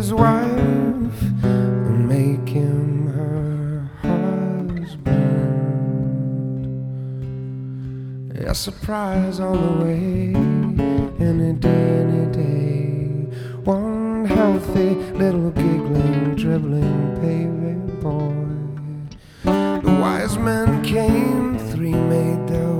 his wife and make him her husband. A surprise on the way, any day. One healthy little giggling, dribbling baby boy. The wise men came, three made their